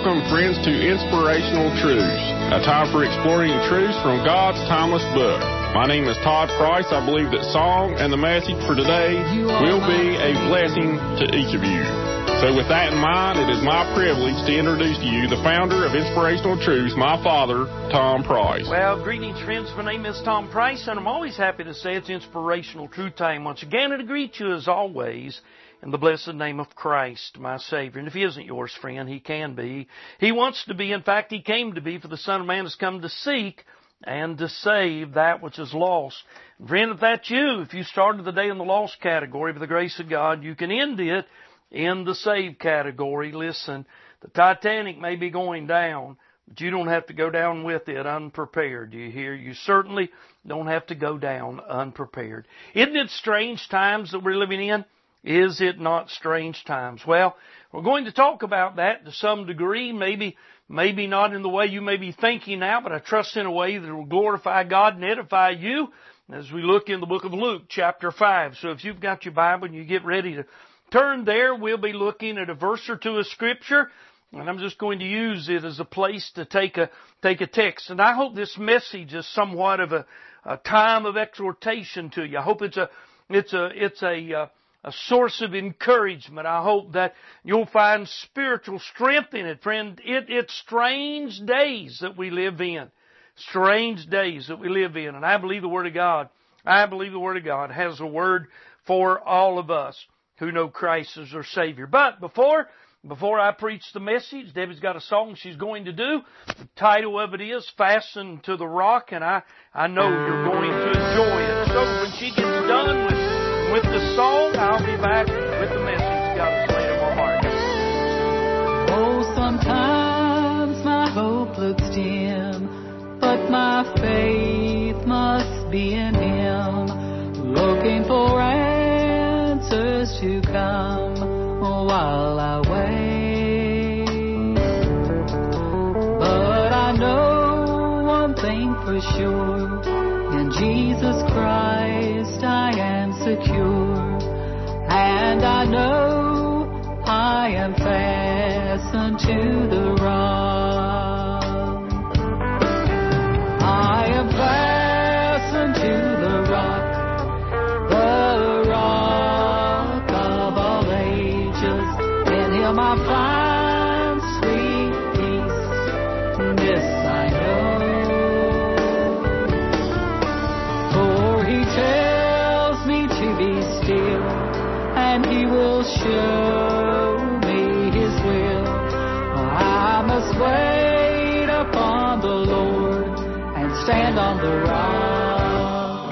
Welcome, friends, to Inspirational Truths, a time for exploring truths from God's timeless book. My name is Todd Price. I believe that song and the message for today will be a blessing to each of you. So with that in mind, it is my privilege to introduce to you the founder of Inspirational Truths, my father, Tom Price. Well, greetings, friends. My name is Tom Price, and I'm always happy to say it's Inspirational Truth Time once again, and to greet you as always in the blessed name of Christ, my Savior. And if He isn't yours, friend, He can be. He wants to be. In fact, He came to be, for the Son of Man has come to seek and to save that which is lost. And friend, if that's you, if you started the day in the lost category, by the grace of God, you can end it in the saved category. Listen, the Titanic may be going down, but you don't have to go down with it unprepared. Do you hear? You certainly don't have to go down unprepared. Isn't it strange times that we're living in? Is it not strange times? Well, we're going to talk about that to some degree, maybe not in the way you may be thinking now, but I trust in a way that will glorify God and edify you as we look in the book of Luke, chapter 5. So if you've got your Bible and you get ready to turn there, we'll be looking at a verse or two of Scripture, and I'm just going to use it as a place to take a text. And I hope this message is somewhat of a time of exhortation to you. I hope it's a source of encouragement. I hope that you'll find spiritual strength in it. Friend, it's strange days that we live in. Strange days that we live in. And I believe the Word of God has a word for all of us who know Christ as our Savior. But before I preach the message, Debbie's got a song she's going to do. The title of it is Fastened to the Rock, and I know you're going to enjoy it. So when she gets done with the song, I'll be back with the message God has laid on my heart. Oh, sometimes my hope looks dim, but my faith must be in Him, looking for answers to come while I wait. But I know one thing for sure, in Jesus Christ I am secure, and I know I am fastened to the rock. I am fastened to the rock of all ages. In Him I find sweet peace. This I know. He tells me to be still, and He will show me His will. I must wait upon the Lord and stand on the rock.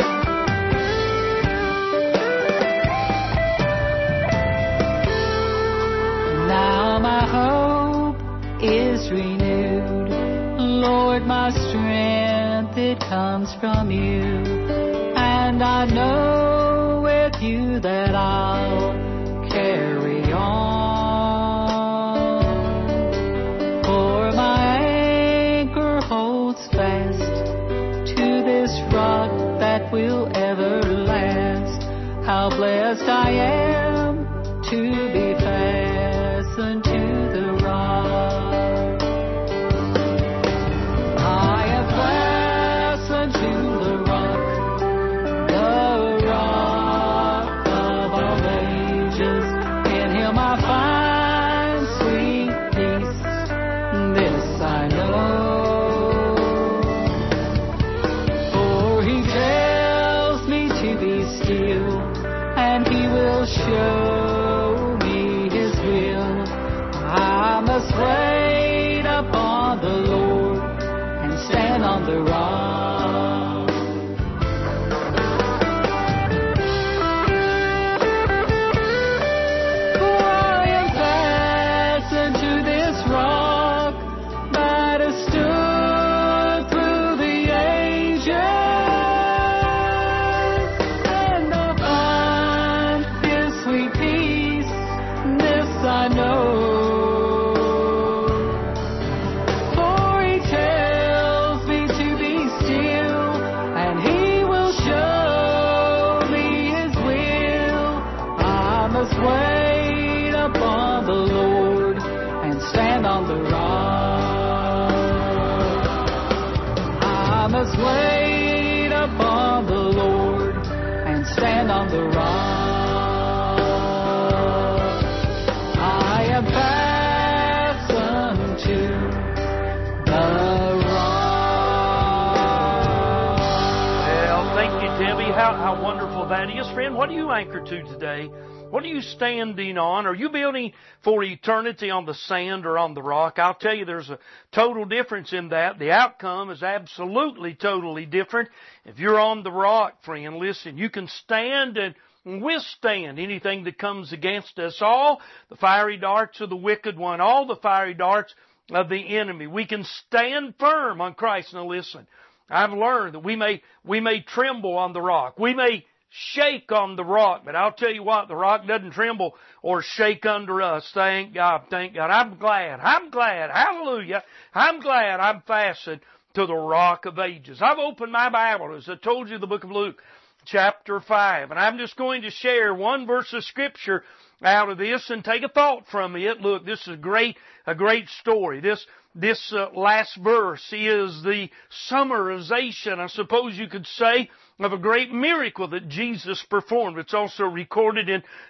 Now my hope is renewed. Lord, my strength, it comes from You. And I know with You that I'll carry on. For my anchor holds fast to this rock that will ever last. How blessed I am to be fastened to the rock. I am fastened to the rock. Show me His will. I must wait upon the Lord and stand on the rock. For I am fastened to this rock that has stood through the ages. I know, for He tells me to be still, and He will show me His will. I must wait upon the Lord and stand on the rock. How wonderful that is. Friend, what do you anchor to today? What are you standing on? Are you building for eternity on the sand or on the rock? I'll tell you, there's a total difference in that. The outcome is absolutely totally different. If you're on the rock, friend, listen, you can stand and withstand anything that comes against us. All the fiery darts of the wicked one, all the fiery darts of the enemy. We can stand firm on Christ. Now listen, I've learned that we may tremble on the rock. We may shake on the rock, but I'll tell you what, the rock doesn't tremble or shake under us. Thank God, thank God. I'm glad, hallelujah, I'm glad I'm fastened to the rock of ages. I've opened my Bible, as I told you, the book of Luke, chapter 5, and I'm just going to share one verse of Scripture out of this and take a thought from it. Look, this is a great story. This last verse is the summarization, I suppose you could say, of a great miracle that Jesus performed. It's also recorded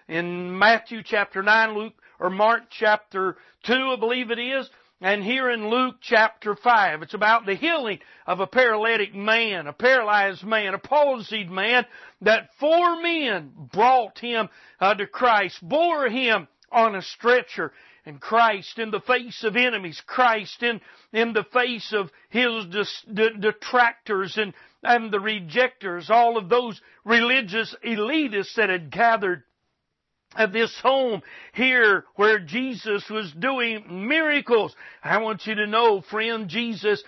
in Matthew chapter 9, Mark chapter 2, I believe it is, and here in Luke chapter 5. It's about the healing of a paralytic man, a paralyzed man, a palsied man, that 4 men brought him to Christ, bore him on a stretcher. And Christ in the face of enemies, Christ in the face of His detractors and the rejectors, all of those religious elitists that had gathered at this home here where Jesus was doing miracles. I want you to know, friend, Jesus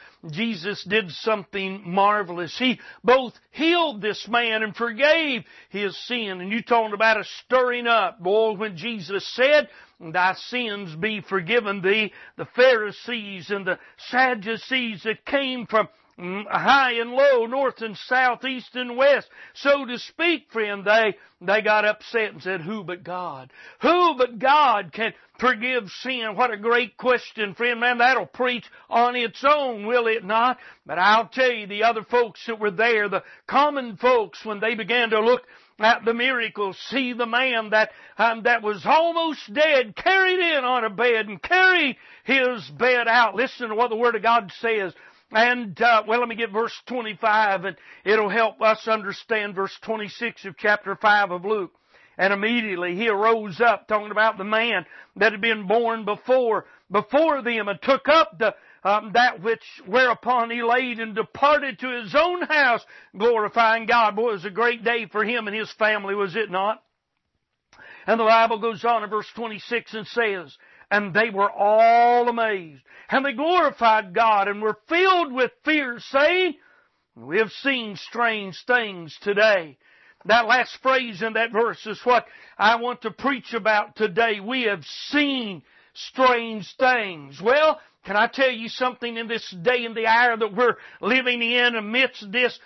did something marvelous. He both healed this man and forgave his sin. And you talking about a stirring up. Boy, when Jesus said, "Thy sins be forgiven thee," the Pharisees and the Sadducees that came from high and low, north and south, east and west, so to speak, friend, they got upset and said, "Who but God? Who but God can forgive sin?" What a great question, friend. Man, that'll preach on its own, will it not? But I'll tell you, the other folks that were there, the common folks, when they began to look at the miracle, see the man that was almost dead, carried in on a bed and carried his bed out. Listen to what the Word of God says. And, let me get verse 25, and it'll help us understand verse 26 of chapter 5 of Luke. And immediately he arose up, talking about the man that had been born before them, and took up that which whereupon he laid, and departed to his own house, glorifying God. Boy, it was a great day for him and his family, was it not? And the Bible goes on in verse 26 and says, "And they were all amazed, and they glorified God, and were filled with fear, saying, We have seen strange things today." That last phrase in that verse is what I want to preach about today. We have seen strange things. Well, can I tell you something in this day and the hour that we're living in amidst this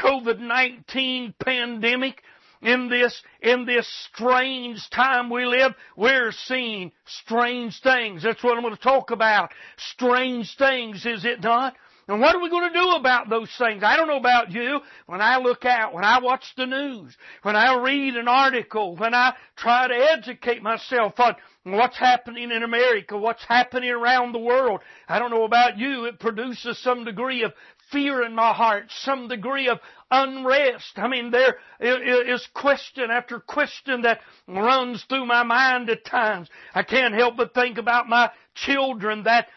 COVID-19 pandemic? In this strange time we live, we're seeing strange things. That's what I'm going to talk about. Strange things, is it not? And what are we going to do about those things? I don't know about you. When I look out, when I watch the news, when I read an article, when I try to educate myself on what's happening in America, what's happening around the world, I don't know about you, it produces some degree of fear in my heart, some degree of unrest. I mean, there is question after question that runs through my mind at times. I can't help but think about my children that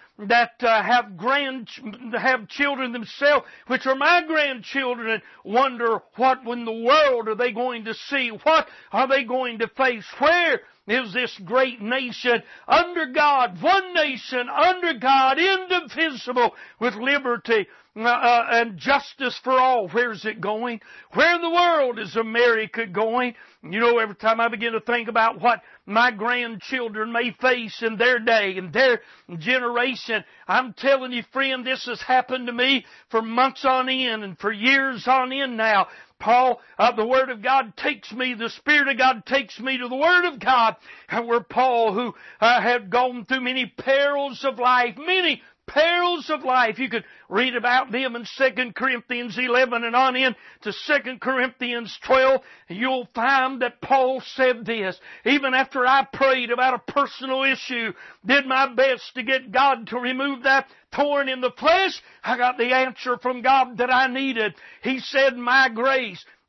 have children themselves, which are my grandchildren, and wonder what in the world are they going to see? What are they going to face? Where is this great nation under God, one nation under God, indivisible, with liberty and justice for all? Where's it going? Where in the world is America going? You know, every time I begin to think about what my grandchildren may face in their day, in their generation, I'm telling you, friend, this has happened to me for months on end and for years on end now. Paul, the Word of God takes me, the Spirit of God takes me to the Word of God, and where Paul, who had gone through many perils of life, many perils of life. You could read about them in 2 Corinthians 11 and on in to 2 Corinthians 12. You'll find that Paul said this, even after I prayed about a personal issue, did my best to get God to remove that thorn in the flesh, I got the answer from God that I needed. He said, "My grace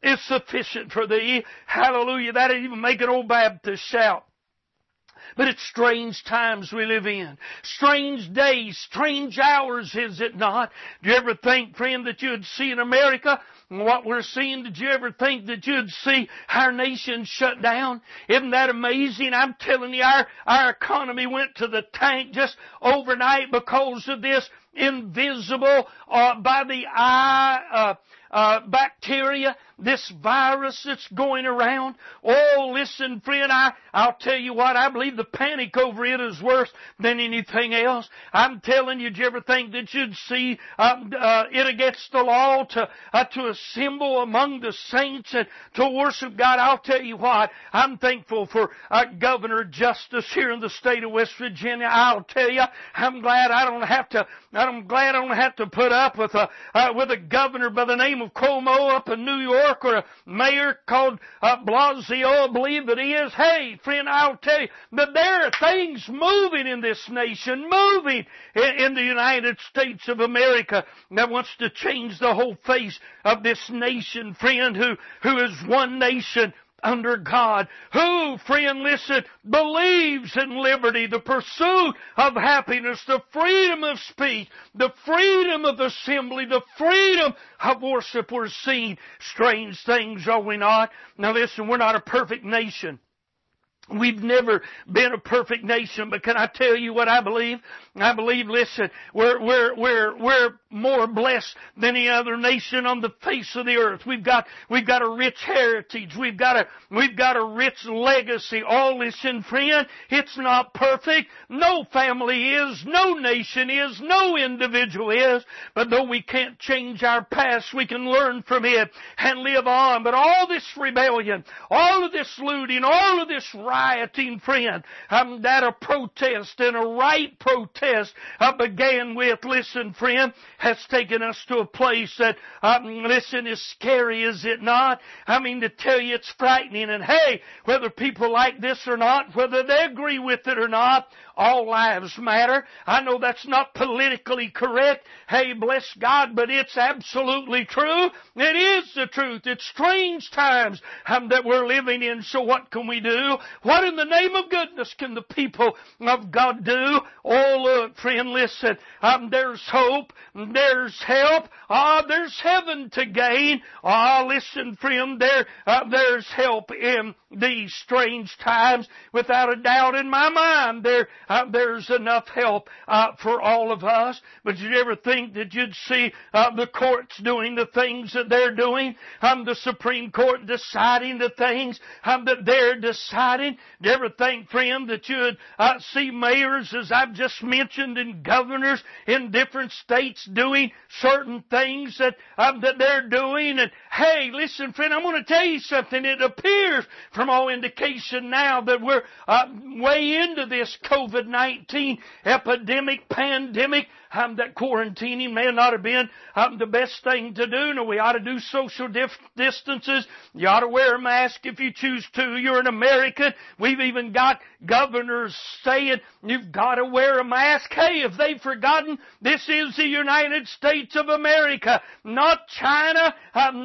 is sufficient for thee. Hallelujah. That'd even make an old Baptist shout. But it's strange times we live in. Strange days, strange hours, is it not? Do you ever think, friend, that you'd see in America what we're seeing? Did you ever think that you'd see our nation shut down? Isn't that amazing? I'm telling you, our economy went to the tank just overnight because of this invisible, by the eye, bacteria, this virus that's going around. Oh, listen, friend, I'll tell you what, I believe the panic over it is worse than anything else. I'm telling you, did you ever think that you'd see it against the law to assemble among the saints and to worship God? I'll tell you what, I'm thankful for Governor Justice here in the state of West Virginia. I'll tell you, I'm glad I don't have to put up with a governor by the name of Cuomo up in New York, or a mayor called Blasio, I believe it is. Hey, friend, I'll tell you that there are things moving in this nation, moving in the United States of America that wants to change the whole face of this nation, friend, who is one nation under God, who, friend, listen, believes in liberty, the pursuit of happiness, the freedom of speech, the freedom of assembly, the freedom of worship. We're seeing strange things, are we not? Now listen, we're not a perfect nation. We've never been a perfect nation, but can I tell you what I believe? I believe, listen, we're more blessed than any other nation on the face of the earth. We've got a rich heritage. We've got a rich legacy. All listen, friend, it's not perfect. No family is, no nation is, no individual is. But though we can't change our past, we can learn from it and live on. But all this rebellion, all of this looting, all of this rioting, friend, that a protest and a right protest began with, listen, friend, has taken us to a place that, listen, is scary, is it not? I mean, to tell you, it's frightening. And hey, whether people like this or not, whether they agree with it or not, all lives matter. I know that's not politically correct. Hey, bless God, but it's absolutely true. It is the truth. It's strange times that we're living in. So what can we do? What in the name of goodness can the people of God do? Oh, look, friend, listen. There's hope. There's help. There's heaven to gain. Listen, friend, there's help in these strange times. Without a doubt in my mind, there's enough help for all of us. But did you ever think that you'd see the courts doing the things that they're doing? The Supreme Court deciding the things that they're deciding? Did you ever think, friend, that you'd see mayors, as I've just mentioned, and governors in different states doing certain things that they're doing? And hey, listen, friend, I'm going to tell you something. It appears from all indication now that we're way into this COVID-19 epidemic, pandemic, that quarantining may not have been the best thing to do. No, we ought to do social distances. You ought to wear a mask if you choose to. You're an American. We've even got governors saying you've got to wear a mask. Hey, have they forgotten? This is the United States of America, not China,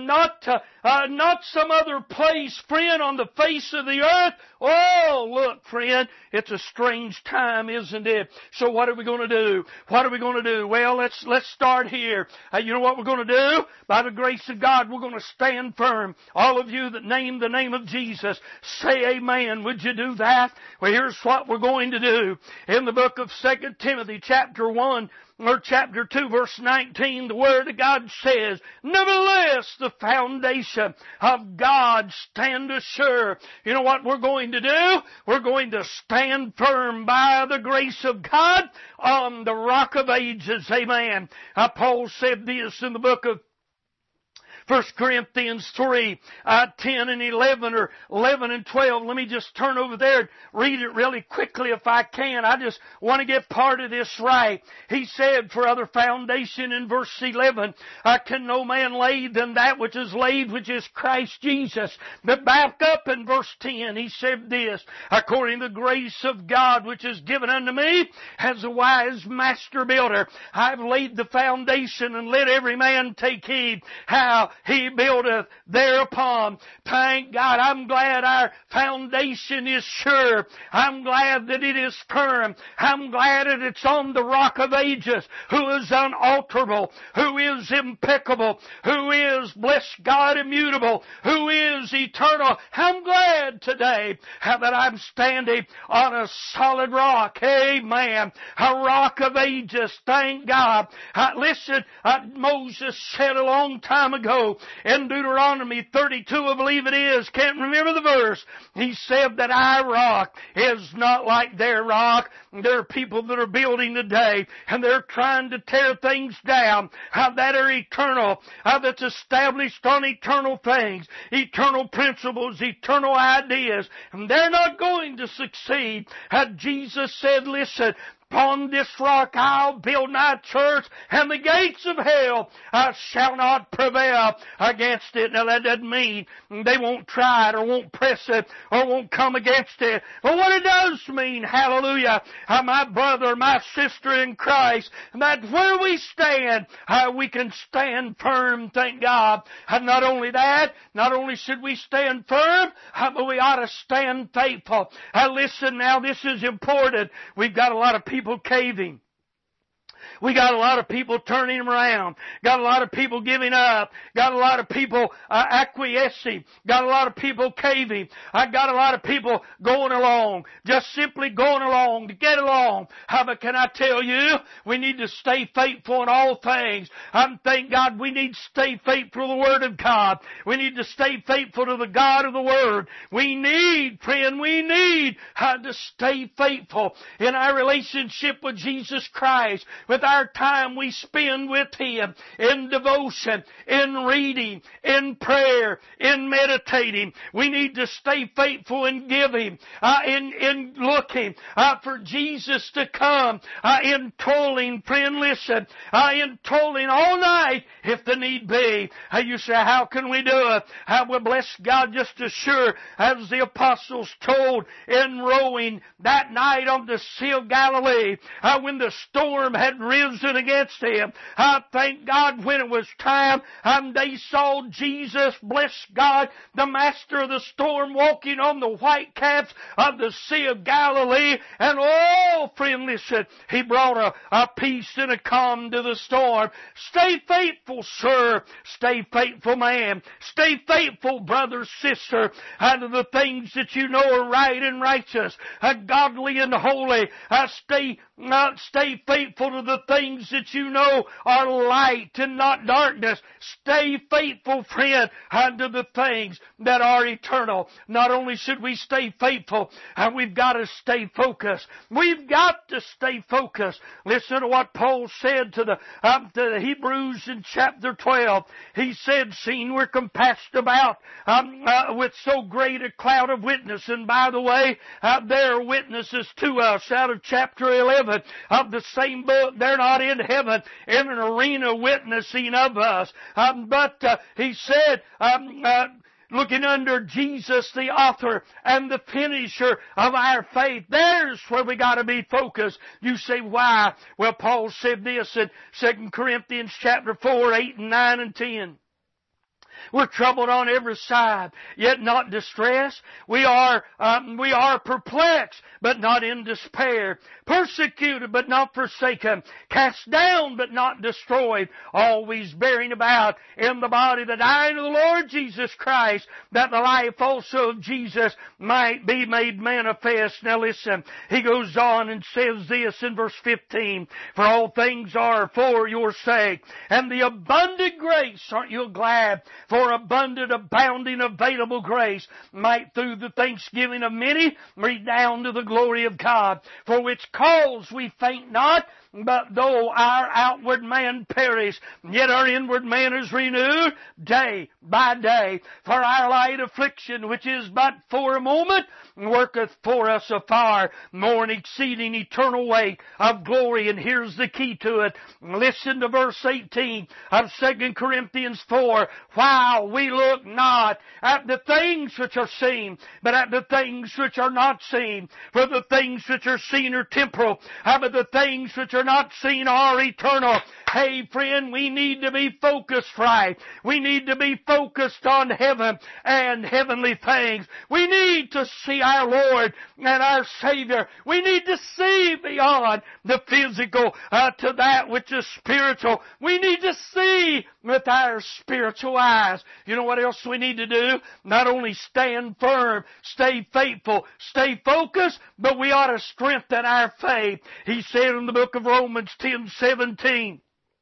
not some other place, friend, on the face of the earth. Oh, look, friend, it's a strange time, isn't it? So what are we going to do? What are we going to do? Well, let's start here. You know what we're going to do? By the grace of God, we're going to stand firm. All of you that name the name of Jesus, say amen. Would you do that? Well, here's what we're going to do. In the book of 2 Timothy chapter 1, or chapter 2, verse 19, the Word of God says, nevertheless, the foundation of God stand assured. You know what we're going to do? We're going to stand firm by the grace of God on the rock of ages. Amen. Paul said this in the book of 1 Corinthians 3, 10 and 11, or 11 and 12. Let me just turn over there and read it really quickly if I can. I just want to get part of this right. He said, for other foundation in verse 11, can no man lay than that which is laid, which is Christ Jesus. But back up in verse 10, he said this, according to the grace of God which is given unto me, as a wise master builder, I've laid the foundation, and let every man take heed how he buildeth thereupon. Thank God. I'm glad our foundation is sure. I'm glad that it is firm. I'm glad that it's on the Rock of Ages, who is unalterable, who is impeccable, who is, bless God, immutable, who is eternal. I'm glad today that I'm standing on a solid rock. Amen. A rock of ages. Thank God. Listen, Moses said a long time ago in Deuteronomy 32, I believe it is, can't remember the verse. He said that our rock is not like their rock. There are people that are building today and they're trying to tear things down that are eternal, that's established on eternal things, eternal principles, eternal ideas, and they're not going to succeed. Jesus said, listen, upon this rock I'll build my church, and the gates of hell shall not prevail against it. Now that doesn't mean they won't try it or won't press it or won't come against it. But what it does mean, hallelujah, my brother, my sister in Christ, that where we stand, we can stand firm, thank God. Not only that, not only should we stand firm, but we ought to stand faithful. Listen now, this is important. We've got a lot of people caving. We got a lot of people turning them around. Got a lot of people giving up. Got a lot of people acquiescing. Got a lot of people caving. I got a lot of people going along. Just simply going along to get along. But can I tell you, we need to stay faithful in all things. Thank God we need to stay faithful to the Word of God. We need to stay faithful to the God of the Word. We need, friend, to stay faithful in our relationship with Jesus Christ, with our time we spend with Him in devotion, in reading, in prayer, in meditating. We need to stay faithful in giving, in looking for Jesus to come, in toiling, friend, listen, in toiling all night if the need be. You say, how can we do it? Well, bless God, just as sure as the apostles told in rowing that night on the Sea of Galilee, when the storm had risen against them. Thank God when it was time, they saw Jesus, bless God, the master of the storm, walking on the white caps of the Sea of Galilee. And oh, friend, listen, He brought a peace and a calm to the storm. Stay faithful, sir. Stay faithful, man. Stay faithful, brother, sister, to the things that you know are right and righteous, godly and holy. Stay faithful to the things that you know are light and not darkness. Stay faithful, friend, unto the things that are eternal. Not only should we stay faithful, we've got to stay focused. We've got to stay focused. Listen to what Paul said to the Hebrews in chapter 12. He said, seeing we're compassed about with so great a cloud of witness. And by the way, there are witnesses to us out of chapter 11 of the same book. They're not in heaven in an arena witnessing of us. But he said, looking under Jesus, the author and the finisher of our faith. There's where we got to be focused. You say, why? Well, Paul said this in 2 Corinthians chapter 4, 8 and 9 and 10. We're troubled on every side, yet not distressed. We are perplexed, but not in despair. Persecuted, but not forsaken. Cast down, but not destroyed. Always bearing about in the body the dying of the Lord Jesus Christ, that the life also of Jesus might be made manifest. Now listen, he goes on and says this in verse 15. For all things are for your sake, and the abundant grace, aren't you glad? For abundant, abounding, available grace might through the thanksgiving of many redound to the glory of God. For which cause we faint not, but though our outward man perish, yet our inward man is renewed day by day. For our light affliction, which is but for a moment, worketh for us a far more and exceeding eternal weight of glory. And here's the key to it. Listen to verse 18 of 2 Corinthians 4. While we look not at the things which are seen, but at the things which are not seen. For the things which are seen are temporal, but the things which are not seen or eternal. Hey friend, we need to be focused right. We need to be focused on heaven and heavenly things. We need to see our Lord and our Savior. We need to see beyond the physical to that which is spiritual. We need to see with our spiritual eyes. You know what else we need to do? Not only stand firm, stay faithful, stay focused, but we ought to strengthen our faith. He said in the book of Romans 10:17,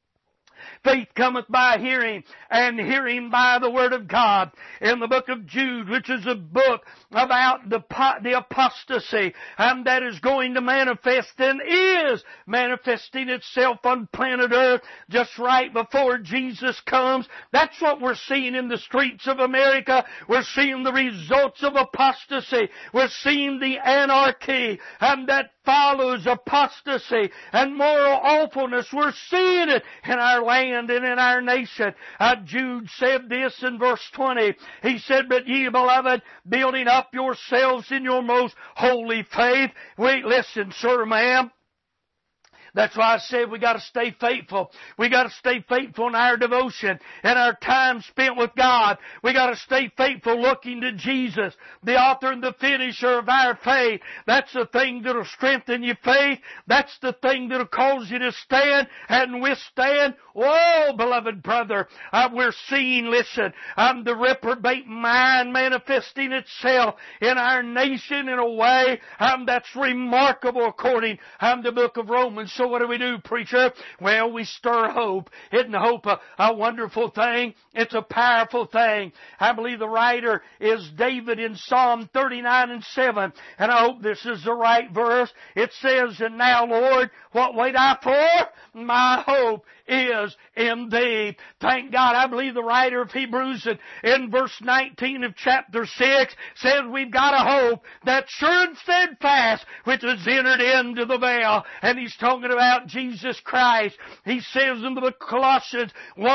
faith cometh by hearing, and hearing by the Word of God. In the book of Jude, which is a book about the apostasy that is going to manifest and is manifesting itself on planet Earth just right before Jesus comes. That's what we're seeing in the streets of America. We're seeing the results of apostasy. We're seeing the anarchy that follows apostasy and moral awfulness. We're seeing it in our land and in our nation. Jude said this in verse 20. He said, but ye, beloved, building up yourselves in your most holy faith. Wait, listen, sir, ma'am. That's why I said we got to stay faithful. We got to stay faithful in our devotion and our time spent with God. We got to stay faithful looking to Jesus, the author and the finisher of our faith. That's the thing that'll strengthen your faith. That's the thing that'll cause you to stand and withstand. Oh, beloved brother, we're seeing, listen, the reprobate mind manifesting itself in our nation in a way that's remarkable according to the book of Romans. So what do we do, preacher? Well, we stir hope. Isn't hope a wonderful thing? It's a powerful thing. I believe the writer is David in Psalm 39:7. And I hope this is the right verse. It says, and now, Lord, what wait I for? My hope is in Thee. Thank God. I believe the writer of Hebrews in verse 19 of chapter 6 says we've got a hope that's sure and steadfast, which has entered into the veil. And he's talking about Jesus Christ. He says in the book of Colossians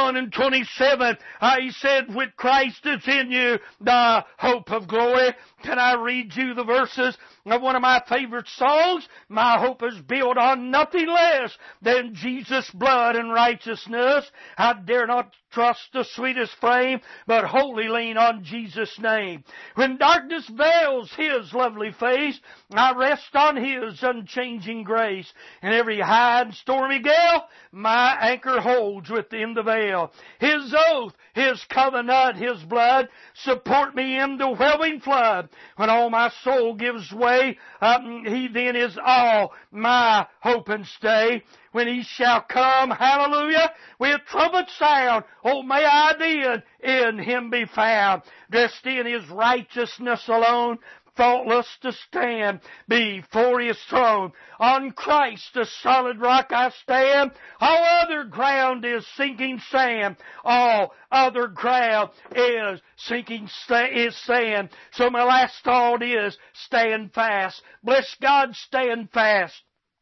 1:27, he said, with Christ is in you, the hope of glory. Can I read you the verses of one of my favorite songs? My hope is built on nothing less than Jesus' blood and righteousness. I dare not trust the sweetest frame, but wholly lean on Jesus' name. When darkness veils His lovely face, I rest on His unchanging grace. In every high and stormy gale, my anchor holds within the veil. His oath, His covenant, His blood support me in the whelming flood. When all my soul gives way, He then is all my hope and stay. When He shall come, hallelujah, with trumpet sound, oh, may I then in Him be found, dressed in His righteousness alone, faultless to stand before His throne. On Christ, the solid rock, I stand. All other ground is sinking sand. All other ground is sinking sand. So my last thought is, stand fast. Bless God, stand fast.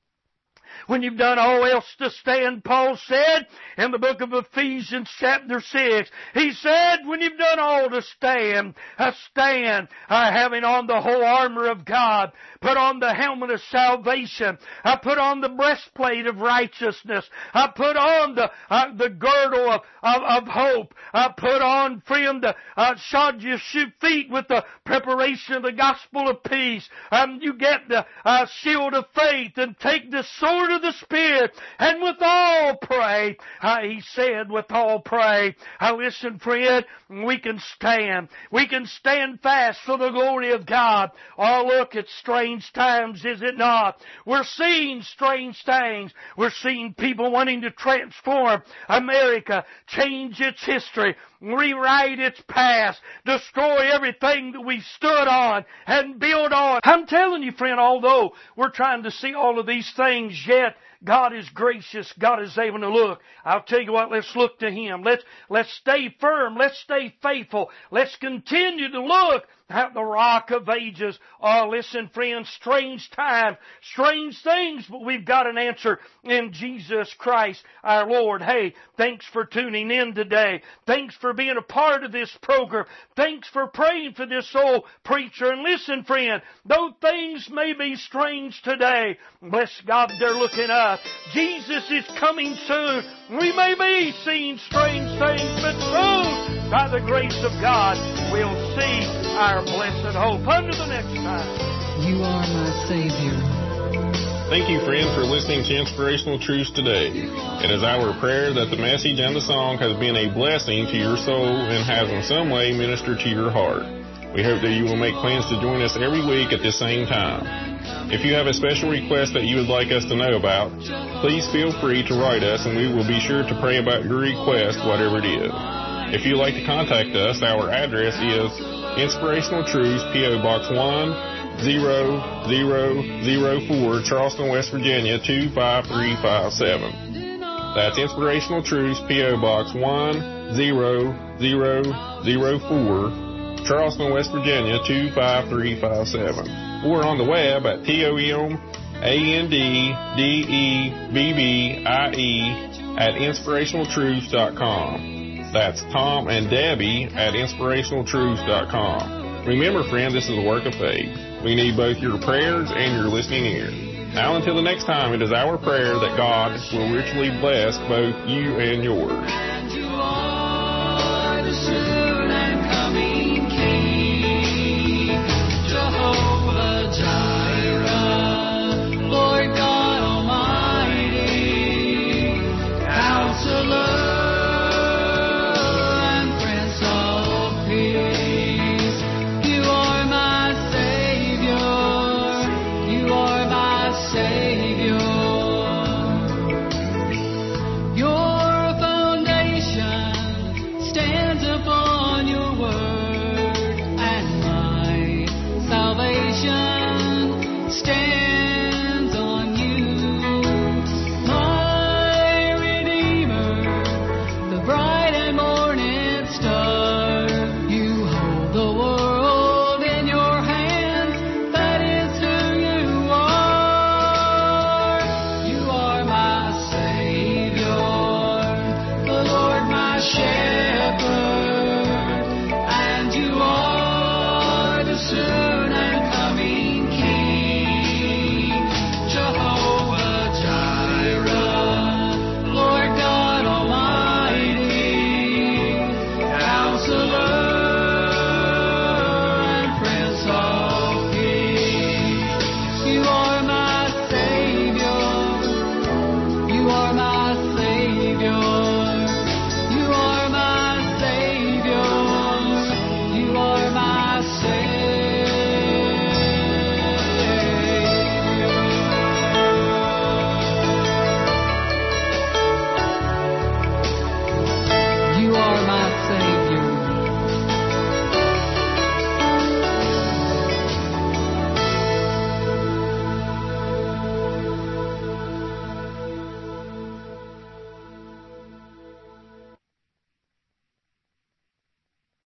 When you've done all else to stand, Paul said in the book of Ephesians chapter 6, he said, when you've done all to stand, stand, having on the whole armor of God, put on the helmet of salvation, put on the breastplate of righteousness, put on the girdle of hope, put on, friend, shod your feet with the preparation of the gospel of peace. You get the shield of faith and take the sword of the Spirit, and with all pray. He said, with all pray. Listen, friend, we can stand. We can stand fast for the glory of God. Oh, look, it's strange times, is it not? We're seeing strange things. We're seeing people wanting to transform America, change its history, rewrite its past, destroy everything that we stood on and build on. I'm telling you, friend, although we're trying to see all of these things, yet God is gracious. God is able to look. I'll tell you what, let's look to Him. Let's stay firm. Let's stay faithful. Let's continue to look at the Rock of Ages. Oh, listen, friends, strange time, strange things, but we've got an answer in Jesus Christ our Lord. Hey, thanks for tuning in today. Thanks for being a part of this program. Thanks for praying for this old preacher. And listen, friend, though things may be strange today, bless God, they're looking up. Jesus is coming soon. We may be seeing strange things, but soon, by the grace of God, we'll see our blessed hope. Until the next time. You are my Savior. Thank you, friends, for listening to Inspirational Truths today. It is our prayer that the message and the song has been a blessing to your soul and has in some way ministered to your heart. We hope that you will make plans to join us every week at the same time. If you have a special request that you would like us to know about, please feel free to write us and we will be sure to pray about your request, whatever it is. If you'd like to contact us, our address is Inspirational Truths, P.O. Box 10004, Charleston, West Virginia, 25357. That's Inspirational Truths, P.O. Box 10004, Charleston, West Virginia, 25357. Or on the web at TOMANDDEBBIE@inspirationaltruths.com. That's Tom and Debbie at inspirationaltruths.com. Remember, friend, this is a work of faith. We need both your prayers and your listening ear. Now, until the next time, it is our prayer that God will richly bless both you and yours. And you are the soon and coming King, Jehovah Jireh, Lord God Almighty, Counselor. Share.